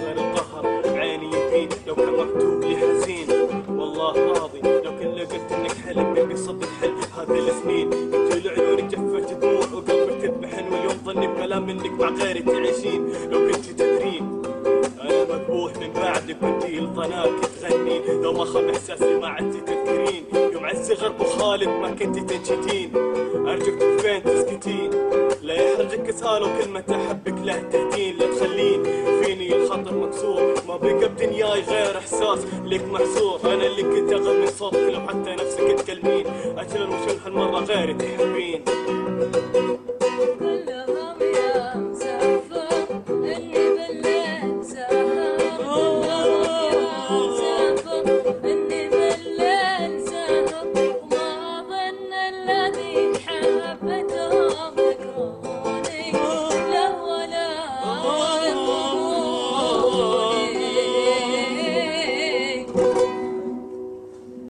صار القهر بعيني يبين لو كان مكتوب لي حزين. والله راضي لو كان لقيت انك حلم بالقصة تحل هذه السنين. انت لعيونك جفت دموع وقلبك تذبحن، واليوم ظني بكلام منك مع غيرك تعيشين. لو كنت تدرين انا مذبوح من بعدك وانتي الظناك تغنين. لو ما خاب احساسي ما عدتي تذكرين يوم على الصغر بو خالد ما كنتي تنشتين. ارجوك فين تسكتين لا يحرجك اسهال وكلمة احبك له تهدين. لا تخلين فيني الخاطر مكسور ما بقى بدنياي غير احساس لك محصور. انا اللي كنت اغني صوتك لو حتى نفسك تكلمين. اجل وشل هالمرة غيري